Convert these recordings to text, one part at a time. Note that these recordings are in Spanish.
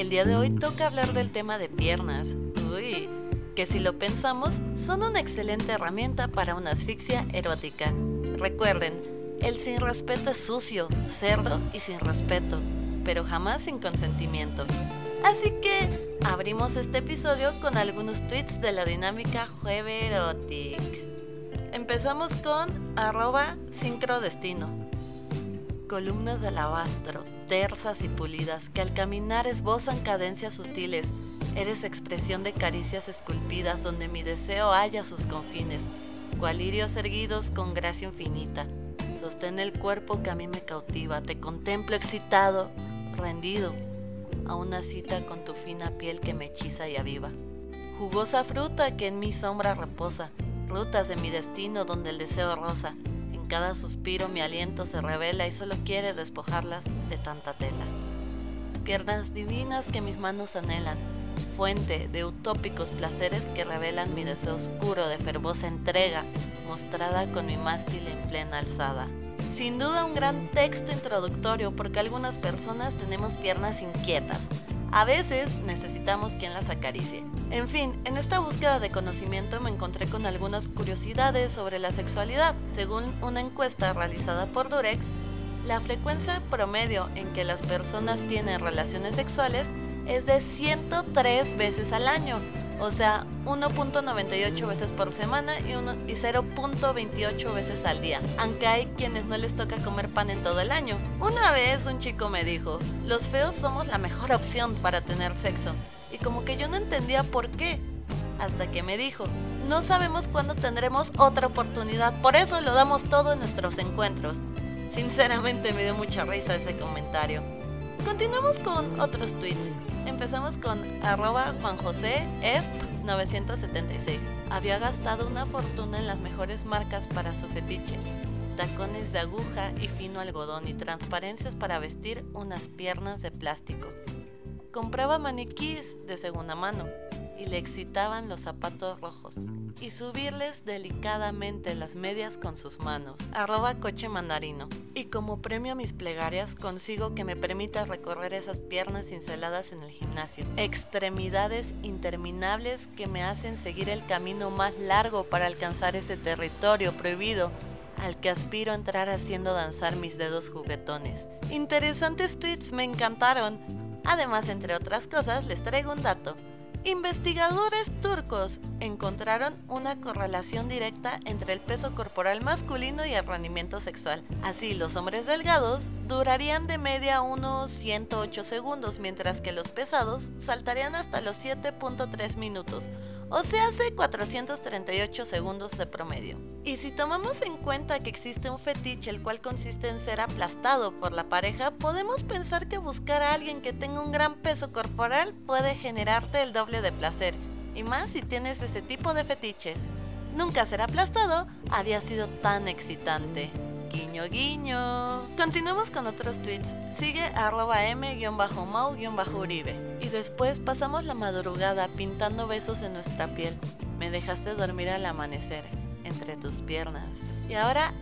El día de hoy toca hablar del tema de piernas. Uy, que si lo pensamos, son una excelente herramienta para una asfixia erótica. Recuerden, el sin respeto es sucio, cerdo y sin respeto, pero jamás sin consentimiento. Así que abrimos este episodio con algunos tweets de la dinámica Jueverotic. Empezamos con @sincrodestino. Columnas de alabastro, tersas y pulidas, que al caminar esbozan cadencias sutiles. Eres expresión de caricias esculpidas, donde mi deseo halla sus confines, cual lirios erguidos con gracia infinita. Sostén el cuerpo que a mí me cautiva, te contemplo excitado, rendido, a una cita con tu fina piel que me hechiza y aviva. Jugosa fruta que en mi sombra reposa, rutas de mi destino donde el deseo rosa. En cada suspiro mi aliento se revela y solo quiere despojarlas de tanta tela. Piernas divinas que mis manos anhelan, fuente de utópicos placeres que revelan mi deseo oscuro de fervosa entrega, mostrada con mi mástil en plena alzada. Sin duda un gran texto introductorio porque algunas personas tenemos piernas inquietas. A veces necesitamos quien las acaricie. En fin, en esta búsqueda de conocimiento me encontré con algunas curiosidades sobre la sexualidad. Según una encuesta realizada por Durex, la frecuencia promedio en que las personas tienen relaciones sexuales es de 103 veces al año, o sea, 1.98 veces por semana y 0.28 veces al día, aunque hay quienes no les toca comer pan en todo el año. Una vez un chico me dijo, los feos somos la mejor opción para tener sexo, y como que yo no entendía por qué, hasta que me dijo, no sabemos cuándo tendremos otra oportunidad, por eso lo damos todo en nuestros encuentros. Sinceramente me dio mucha risa ese comentario. Continuamos con otros tweets. Empezamos con @JuanJoséEsp976. Había gastado una fortuna en las mejores marcas para su fetiche. Tacones de aguja y fino algodón y transparencias para vestir unas piernas de plástico. Compraba maniquís de segunda mano y le excitaban los zapatos rojos y subirles delicadamente las medias con sus manos. @cochemandarino. Y como premio a mis plegarias consigo que me permita recorrer esas piernas cinceladas en el gimnasio. Extremidades interminables que me hacen seguir el camino más largo para alcanzar ese territorio prohibido al que aspiro a entrar haciendo danzar mis dedos juguetones. Interesantes tweets, me encantaron. Además, entre otras cosas, les traigo un dato. Investigadores turcos encontraron una correlación directa entre el peso corporal masculino y el rendimiento sexual. Así, los hombres delgados durarían de media unos 108 segundos, mientras que los pesados saltarían hasta los 7.3 minutos, o sea, hace 438 segundos de promedio. Y si tomamos en cuenta que existe un fetiche el cual consiste en ser aplastado por la pareja, podemos pensar que buscar a alguien que tenga un gran peso corporal puede generarte el doble de placer, y más si tienes ese tipo de fetiches. Nunca ser aplastado había sido tan excitante. Guiño guiño. Continuamos con otros tweets. Sigue @m_mau_uribe. Y después pasamos la madrugada pintando besos en nuestra piel. Me dejaste dormir al amanecer entre tus piernas. Y ahora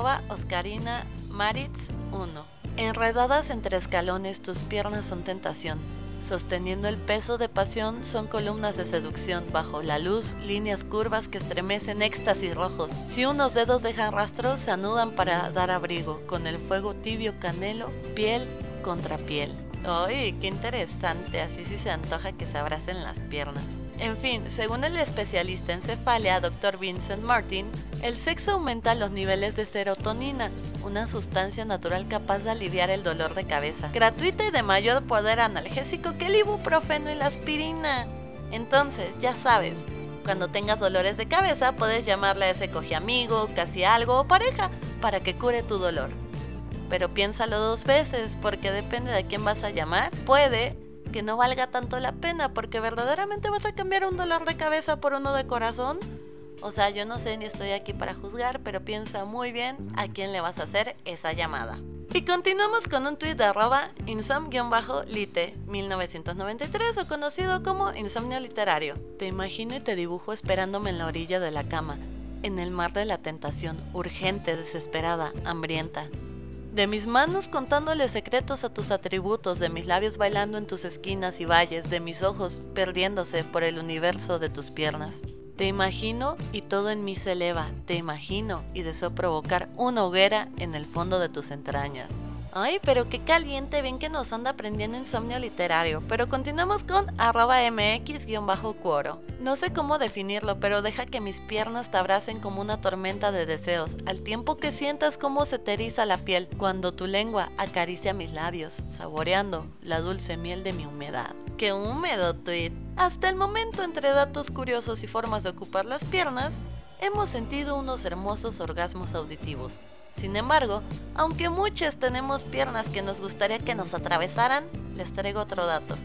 @OscarinaMaritz1. Enredadas entre escalones, tus piernas son tentación. Sosteniendo el peso de pasión, son columnas de seducción. Bajo la luz, líneas curvas que estremecen éxtasis rojos. Si unos dedos dejan rastros, se anudan para dar abrigo. Con el fuego tibio canelo, piel contra piel. ¡Ay, qué interesante! Así sí se antoja que se abracen las piernas. En fin, según el especialista en cefalia, Dr. Vincent Martin, el sexo aumenta los niveles de serotonina, una sustancia natural capaz de aliviar el dolor de cabeza, gratuita y de mayor poder analgésico que el ibuprofeno y la aspirina. Entonces, ya sabes, cuando tengas dolores de cabeza, puedes llamarle a ese cogiamigo, casi algo o pareja para que cure tu dolor. Pero piénsalo 2 veces, porque depende de a quién vas a llamar, puede que no valga tanto la pena, porque verdaderamente vas a cambiar un dolor de cabeza por uno de corazón. O sea, yo no sé ni estoy aquí para juzgar, pero piensa muy bien a quién le vas a hacer esa llamada. Y continuamos con un tuit de @insom_lite1993 o conocido como Insomnio Literario. Te imagino y te dibujo esperándome en la orilla de la cama, en el mar de la tentación, urgente, desesperada, hambrienta. De mis manos contándole secretos a tus atributos, de mis labios bailando en tus esquinas y valles, de mis ojos perdiéndose por el universo de tus piernas. Te imagino y todo en mí se eleva, te imagino y deseo provocar una hoguera en el fondo de tus entrañas. Ay, pero qué caliente, ven que nos anda aprendiendo insomnio literario, pero continuamos con @mx_cuoro. No sé cómo definirlo, pero deja que mis piernas te abracen como una tormenta de deseos, al tiempo que sientas cómo se te eriza la piel cuando tu lengua acaricia mis labios, saboreando la dulce miel de mi humedad. ¡Qué húmedo, tweet! Hasta el momento, entre datos curiosos y formas de ocupar las piernas, hemos sentido unos hermosos orgasmos auditivos. Sin embargo, aunque muchas tenemos piernas que nos gustaría que nos atravesaran, les traigo otro dato.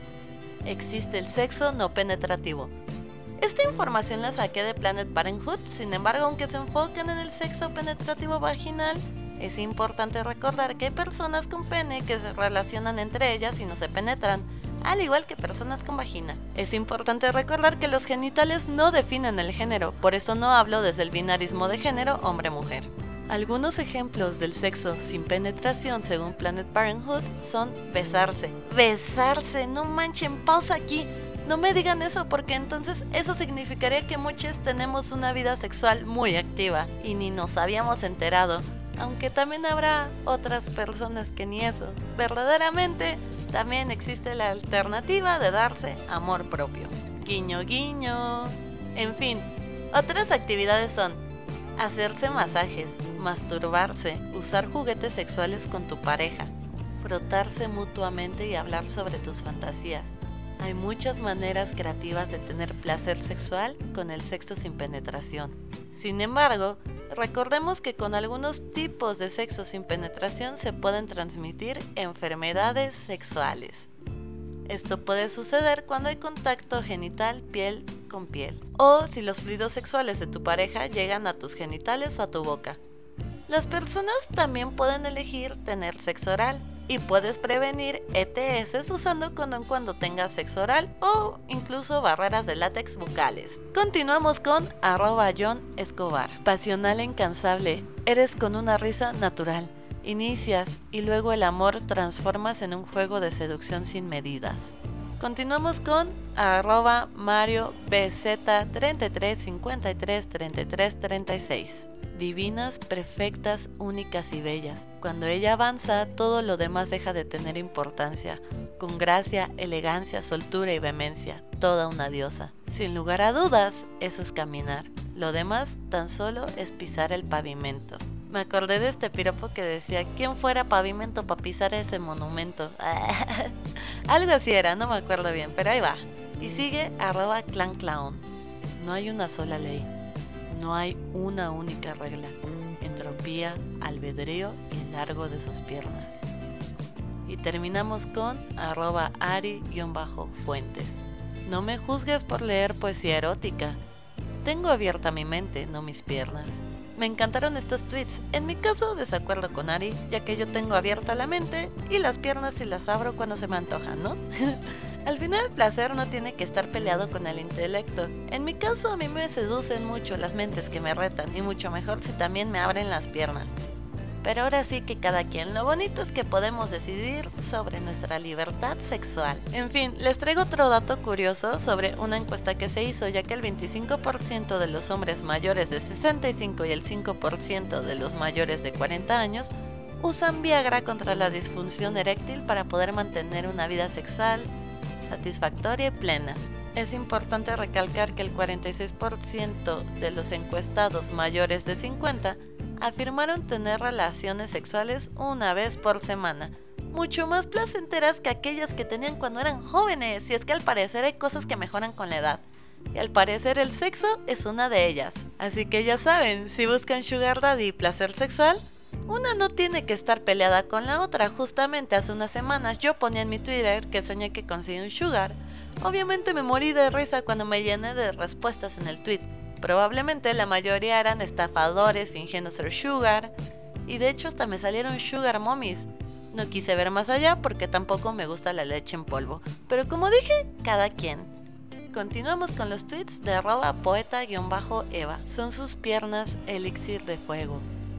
Existe el sexo no penetrativo. Esta información la saqué de Planet Parenthood, sin embargo, aunque se enfocan en el sexo penetrativo vaginal, es importante recordar que hay personas con pene que se relacionan entre ellas y no se penetran, al igual que personas con vagina. Es importante recordar que los genitales no definen el género, por eso no hablo desde el binarismo de género hombre-mujer. Algunos ejemplos del sexo sin penetración según Planet Parenthood son besarse. ¡Besarse! No manchen, pausa aquí. No me digan eso porque entonces eso significaría que muchos tenemos una vida sexual muy activa y ni nos habíamos enterado. Aunque también habrá otras personas que ni eso. Verdaderamente, también existe la alternativa de darse amor propio. Guiño, guiño. En fin, otras actividades son hacerse masajes, masturbarse, usar juguetes sexuales con tu pareja, frotarse mutuamente y hablar sobre tus fantasías. Hay muchas maneras creativas de tener placer sexual con el sexo sin penetración. Sin embargo, recordemos que con algunos tipos de sexo sin penetración se pueden transmitir enfermedades sexuales. Esto puede suceder cuando hay contacto genital piel con piel, o si los fluidos sexuales de tu pareja llegan a tus genitales o a tu boca. Las personas también pueden elegir tener sexo oral y puedes prevenir ETS usando condón cuando tengas sexo oral o incluso barreras de látex bucales. Continuamos con @John Escobar. Pasional e incansable, eres con una risa natural. Inicias y luego el amor transformas en un juego de seducción sin medidas. Continuamos con @MarioBZ33533336. Divinas, perfectas, únicas y bellas. Cuando ella avanza, todo lo demás deja de tener importancia. Con gracia, elegancia, soltura y vehemencia, toda una diosa. Sin lugar a dudas, eso es caminar. Lo demás tan solo es pisar el pavimento. Me acordé de este piropo que decía, ¿quién fuera pavimento para pisar ese monumento? Algo así era, no me acuerdo bien, pero ahí va. Y sigue @ClanClown. No hay una sola ley, no hay una única regla. Entropía, albedrío y el largo de sus piernas. Y terminamos con @Ari_Fuentes. No me juzgues por leer poesía erótica. Tengo abierta mi mente, no mis piernas. Me encantaron estos tweets. En mi caso, desacuerdo con Ari, ya que yo tengo abierta la mente y las piernas si las abro cuando se me antojan, ¿no? Al final, el placer no tiene que estar peleado con el intelecto. En mi caso, a mí me seducen mucho las mentes que me retan y mucho mejor si también me abren las piernas. Pero ahora sí que cada quien, lo bonito es que podemos decidir sobre nuestra libertad sexual. En fin, les traigo otro dato curioso sobre una encuesta que se hizo, ya que el 25% de los hombres mayores de 65 y el 5% de los mayores de 40 años usan Viagra contra la disfunción eréctil para poder mantener una vida sexual satisfactoria y plena. Es importante recalcar que el 46% de los encuestados mayores de 50 afirmaron tener relaciones sexuales una vez por semana, mucho más placenteras que aquellas que tenían cuando eran jóvenes, y es que al parecer hay cosas que mejoran con la edad, y al parecer el sexo es una de ellas. Así que ya saben, si buscan sugar daddy y placer sexual, una no tiene que estar peleada con la otra. Justamente hace unas semanas yo ponía en mi Twitter que soñé que conseguí un sugar. Obviamente me morí de risa cuando me llené de respuestas en el tweet. Probablemente la mayoría eran estafadores fingiendo ser sugar, y de hecho hasta me salieron sugar mommies. No quise ver más allá porque tampoco me gusta la leche en polvo, pero como dije, cada quien. Continuamos con los tweets de @poeta_eva. Son sus piernas elixir de fuego.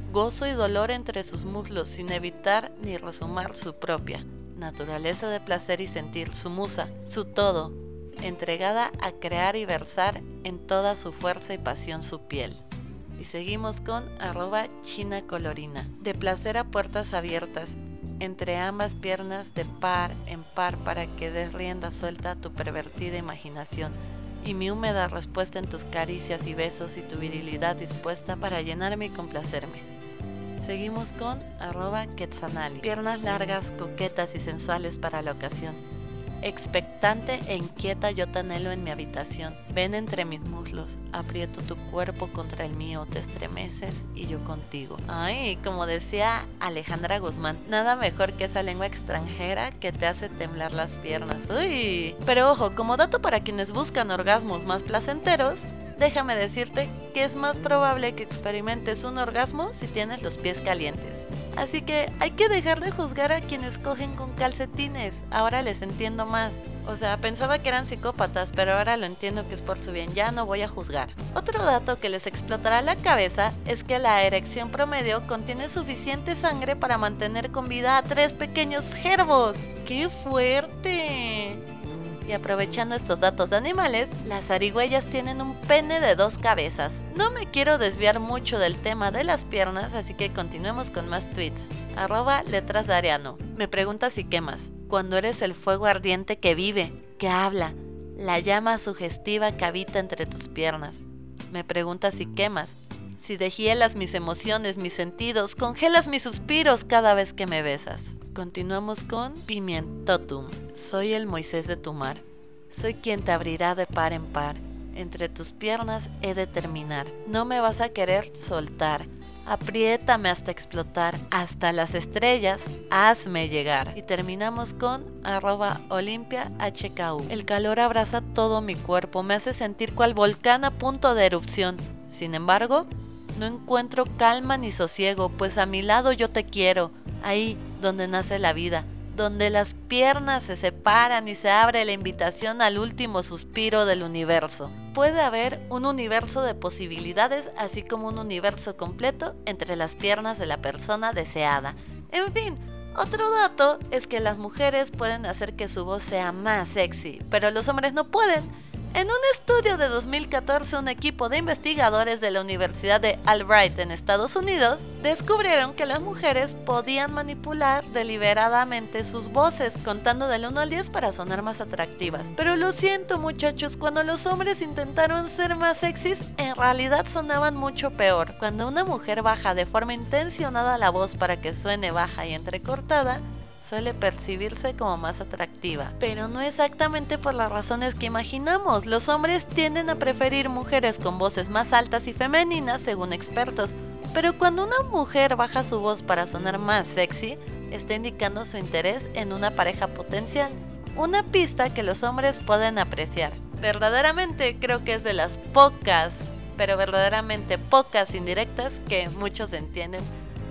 gozo y dolor entre sus muslos sin evitar ni resumar su propia naturaleza de placer y sentir, su musa, su todo, entregada a crear y versar en toda su fuerza y pasión su piel. Y seguimos con @chinacolorina. De placer a puertas abiertas, entre ambas piernas de par en par para que des rienda suelta a tu pervertida imaginación y mi húmeda respuesta en tus caricias y besos y tu virilidad dispuesta para llenarme y complacerme. Seguimos con @quetzanali. Piernas largas, coquetas y sensuales para la ocasión. Expectante e inquieta yo te anhelo en mi habitación. Ven entre mis muslos, aprieto tu cuerpo contra el mío, te estremeces y yo contigo. Ay, como decía Alejandra Guzmán, nada mejor que esa lengua extranjera que te hace temblar las piernas. Uy. Pero ojo, como dato para quienes buscan orgasmos más placenteros, déjame decirte que es más probable que experimentes un orgasmo si tienes los pies calientes. Así que hay que dejar de juzgar a quienes cogen con calcetines. Ahora les entiendo más. O sea, pensaba que eran psicópatas, pero ahora lo entiendo que es por su bien. Ya no voy a juzgar. Otro dato que les explotará la cabeza es que la erección promedio contiene suficiente sangre para mantener con vida a 3 pequeños jerbos. ¡Qué fuerte! Y aprovechando estos datos de animales, las zarigüeyas tienen un pene de 2 cabezas. No me quiero desviar mucho del tema de las piernas, así que continuemos con más tweets. @letrasdariano. Me preguntas si quemas. Cuando eres el fuego ardiente que vive, que habla, la llama sugestiva que habita entre tus piernas. Me preguntas si quemas. Si deshielas mis emociones, mis sentidos, congelas mis suspiros cada vez que me besas. Continuamos con Pimientotum. Soy el Moisés de tu mar. Soy quien te abrirá de par en par. Entre tus piernas he de terminar. No me vas a querer soltar. Apriétame hasta explotar. Hasta las estrellas, hazme llegar. Y terminamos con @OlimpiaHKU. El calor abraza todo mi cuerpo. Me hace sentir cual volcán a punto de erupción. Sin embargo, no encuentro calma ni sosiego, pues a mi lado yo te quiero. Ahí donde nace la vida, donde las piernas se separan y se abre la invitación al último suspiro del universo. Puede haber un universo de posibilidades, así como un universo completo entre las piernas de la persona deseada. En fin, otro dato es que las mujeres pueden hacer que su voz sea más sexy, pero los hombres no pueden. En un estudio de 2014, un equipo de investigadores de la Universidad de Albright en Estados Unidos descubrieron que las mujeres podían manipular deliberadamente sus voces, contando del 1 al 10 para sonar más atractivas. Pero lo siento, muchachos, cuando los hombres intentaron ser más sexys, en realidad sonaban mucho peor. Cuando una mujer baja de forma intencionada la voz para que suene baja y entrecortada, suele percibirse como más atractiva, pero no exactamente por las razones que imaginamos. Los hombres tienden a preferir mujeres con voces más altas y femeninas, según expertos, pero cuando una mujer baja su voz para sonar más sexy, está indicando su interés en una pareja potencial, una pista que los hombres pueden apreciar. Verdaderamente creo que es de las pocas, pero verdaderamente pocas indirectas que muchos entienden.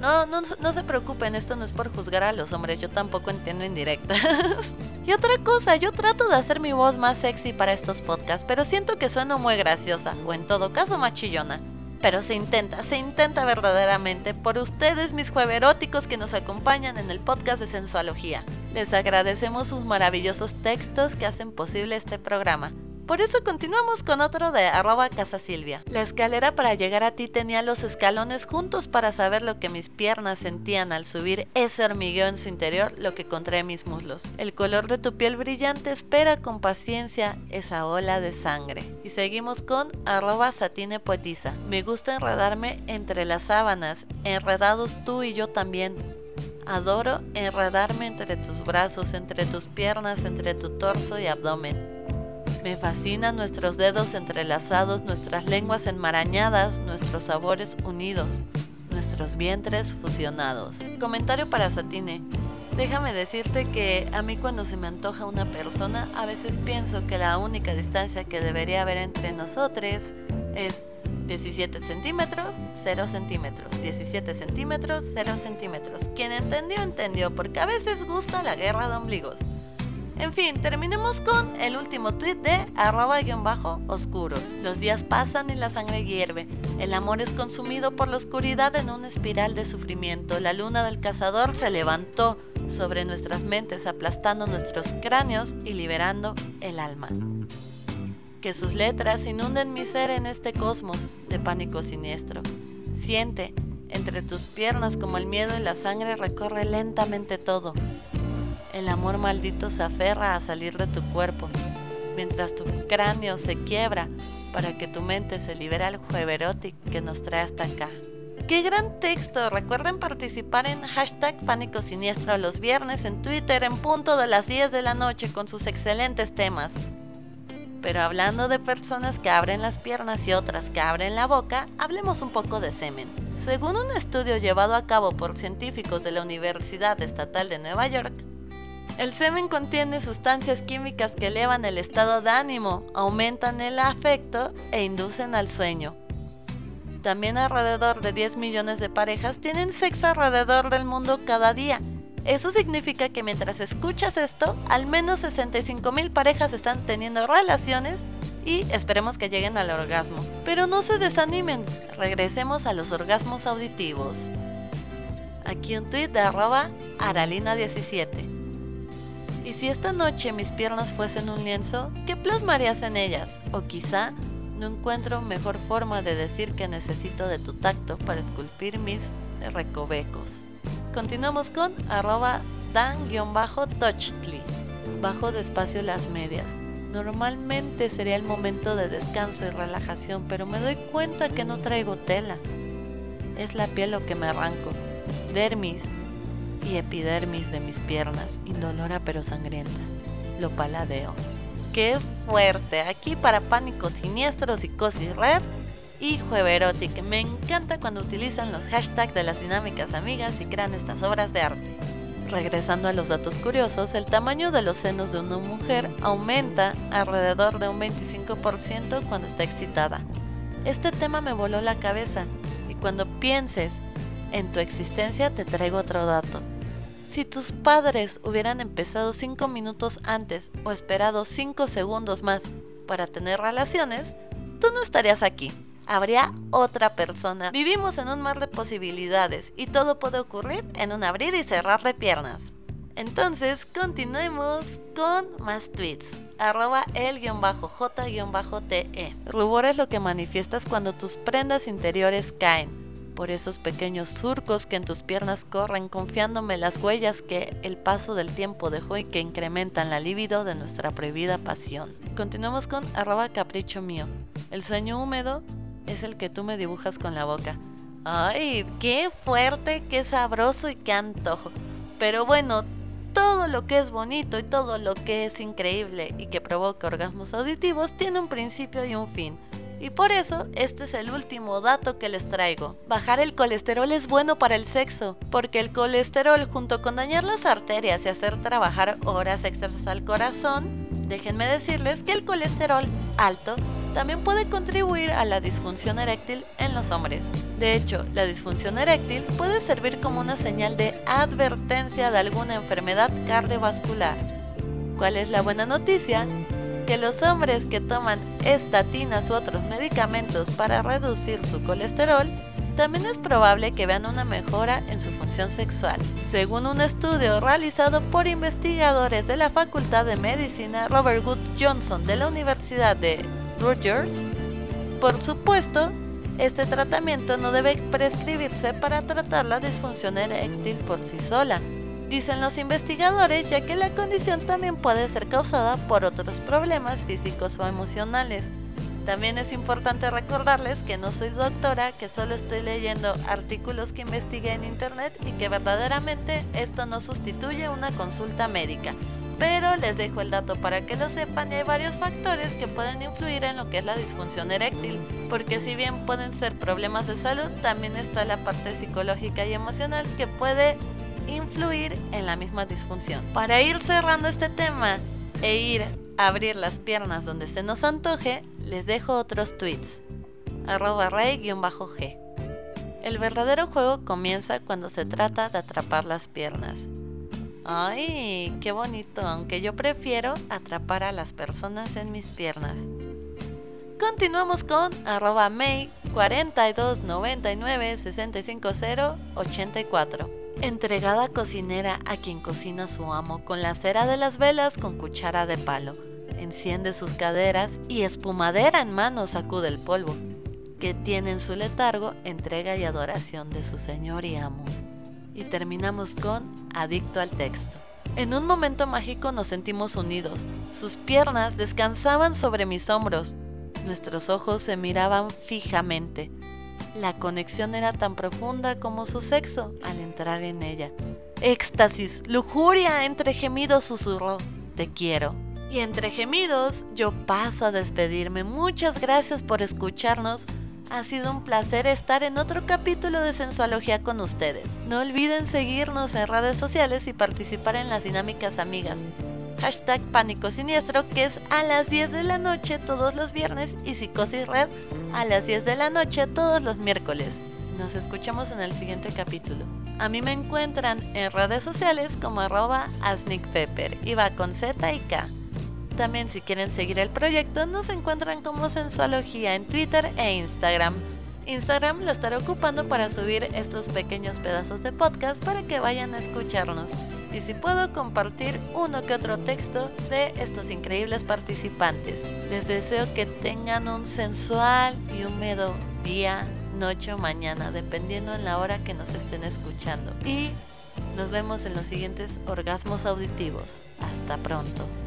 No se preocupen, esto no es por juzgar a los hombres, yo tampoco entiendo indirectas. Y otra cosa, yo trato de hacer mi voz más sexy para estos podcasts, pero siento que sueno muy graciosa, o en todo caso más chillona. Pero se intenta verdaderamente por ustedes, mis jueveróticos que nos acompañan en el podcast de Sensualogía. Les agradecemos sus maravillosos textos que hacen posible este programa. Por eso continuamos con otro de @casasilvia. La escalera para llegar a ti tenía los escalones juntos para saber lo que mis piernas sentían al subir ese hormigueo en su interior, lo que contrae mis muslos. El color de tu piel brillante espera con paciencia esa ola de sangre. Y seguimos con @satinepoetisa. Me gusta enredarme entre las sábanas, enredados tú y yo también. Adoro enredarme entre tus brazos, entre tus piernas, entre tu torso y abdomen. Me fascinan nuestros dedos entrelazados, nuestras lenguas enmarañadas, nuestros sabores unidos, nuestros vientres fusionados. Comentario para Satine. Déjame decirte que a mí cuando se me antoja una persona, a veces pienso que la única distancia que debería haber entre nosotros es 17 centímetros, 0 centímetros, 17 centímetros, 0 centímetros. Quien entendió, entendió, porque a veces gusta la guerra de ombligos. En fin, terminemos con el último tweet de @_oscuros. Los días pasan y la sangre hierve. El amor es consumido por la oscuridad en una espiral de sufrimiento. La luna del cazador se levantó sobre nuestras mentes, aplastando nuestros cráneos y liberando el alma. Que sus letras inunden mi ser en este cosmos de pánico siniestro. Siente entre tus piernas como el miedo y la sangre recorre lentamente todo. El amor maldito se aferra a salir de tu cuerpo, mientras tu cráneo se quiebra para que tu mente se libere al jueverotic que nos trae hasta acá. ¡Qué gran texto! Recuerden participar en #Pánico Siniestro los viernes en Twitter en punto de las 10 de la noche con sus excelentes temas. Pero hablando de personas que abren las piernas y otras que abren la boca, hablemos un poco de semen. Según un estudio llevado a cabo por científicos de la Universidad Estatal de Nueva York, el semen contiene sustancias químicas que elevan el estado de ánimo, aumentan el afecto e inducen al sueño. También alrededor de 10 millones de parejas tienen sexo alrededor del mundo cada día. Eso significa que mientras escuchas esto, al menos 65,000 parejas están teniendo relaciones y esperemos que lleguen al orgasmo. Pero no se desanimen, regresemos a los orgasmos auditivos. Aquí un tweet de @Aralina17. Y si esta noche mis piernas fuesen un lienzo, ¿qué plasmarías en ellas? O quizá no encuentro mejor forma de decir que necesito de tu tacto para esculpir mis recovecos. Continuamos con @dan_touchtly. Bajo despacio las medias. Normalmente sería el momento de descanso y relajación, pero me doy cuenta que no traigo tela. Es la piel lo que me arranco. Dermis y epidermis de mis piernas, indolora pero sangrienta. Lo paladeo. ¡Qué fuerte! Aquí para Pánico Siniestro, Psicosis Red y Jueverotic. Me encanta cuando utilizan los hashtags de las dinámicas amigas y crean estas obras de arte. Regresando a los datos curiosos, el tamaño de los senos de una mujer aumenta alrededor de un 25% cuando está excitada. Este tema me voló la cabeza y cuando pienses en tu existencia te traigo otro dato. Si tus padres hubieran empezado 5 minutos antes o esperado 5 segundos más para tener relaciones, tú no estarías aquí. Habría otra persona. Vivimos en un mar de posibilidades y todo puede ocurrir en un abrir y cerrar de piernas. Entonces, continuemos con más tweets. @el_j_te. Rubor es lo que manifiestas cuando tus prendas interiores caen. Por esos pequeños surcos que en tus piernas corren, confiándome las huellas que el paso del tiempo dejó y que incrementan la libido de nuestra prohibida pasión. Continuamos con @capricho mío. El sueño húmedo es el que tú me dibujas con la boca. ¡Ay, qué fuerte, qué sabroso y qué antojo! Pero bueno, todo lo que es bonito y todo lo que es increíble y que provoca orgasmos auditivos tiene un principio y un fin. Y por eso, este es el último dato que les traigo. Bajar el colesterol es bueno para el sexo, porque el colesterol, junto con dañar las arterias y hacer trabajar horas extras al corazón, déjenme decirles que el colesterol alto también puede contribuir a la disfunción eréctil en los hombres. De hecho, la disfunción eréctil puede servir como una señal de advertencia de alguna enfermedad cardiovascular. ¿Cuál es la buena noticia? Que los hombres que toman estatinas u otros medicamentos para reducir su colesterol, también es probable que vean una mejora en su función sexual. Según un estudio realizado por investigadores de la Facultad de Medicina Robert Wood Johnson de la Universidad de Rutgers, por supuesto, este tratamiento no debe prescribirse para tratar la disfunción eréctil por sí sola, dicen los investigadores, ya que la condición también puede ser causada por otros problemas físicos o emocionales. También es importante recordarles que no soy doctora, que solo estoy leyendo artículos que investigué en internet y que verdaderamente esto no sustituye una consulta médica. Pero les dejo el dato para que lo sepan y hay varios factores que pueden influir en lo que es la disfunción eréctil, porque si bien pueden ser problemas de salud, también está la parte psicológica y emocional que puede influir en la misma disfunción. Para ir cerrando este tema e ir a abrir las piernas donde se nos antoje, les dejo otros tweets. @rey_g. El verdadero juego comienza cuando se trata de atrapar las piernas. Ay, qué bonito, aunque yo prefiero atrapar a las personas en mis piernas. Continuamos con @May4299650854. Entregada cocinera a quien cocina su amo con la cera de las velas con cuchara de palo. Enciende sus caderas y espumadera en mano sacude el polvo que tiene en su letargo, entrega y adoración de su señor y amo. Y terminamos con adicto al texto. En un momento mágico nos sentimos unidos. Sus piernas descansaban sobre mis hombros. Nuestros ojos se miraban fijamente. La conexión era tan profunda como su sexo al entrar en ella. Éxtasis, lujuria, entre gemidos susurró, te quiero. Y entre gemidos yo paso a despedirme. Muchas gracias por escucharnos. Ha sido un placer estar en otro capítulo de Sensualogía con ustedes. No olviden seguirnos en redes sociales y participar en las dinámicas amigas. #Pánico Siniestro, que es a las 10 de la noche todos los viernes, y Psicosis Red a las 10 de la noche todos los miércoles. Nos escuchamos en el siguiente capítulo. A mí me encuentran en redes sociales como @AsnickPepper y va con Z y K. También si quieren seguir el proyecto nos encuentran como Sensualogía en Twitter e Instagram. Instagram lo estaré ocupando para subir estos pequeños pedazos de podcast para que vayan a escucharnos. Y si puedo compartir uno que otro texto de estos increíbles participantes. Les deseo que tengan un sensual y húmedo día, noche o mañana, dependiendo en la hora que nos estén escuchando. Y nos vemos en los siguientes orgasmos auditivos. Hasta pronto.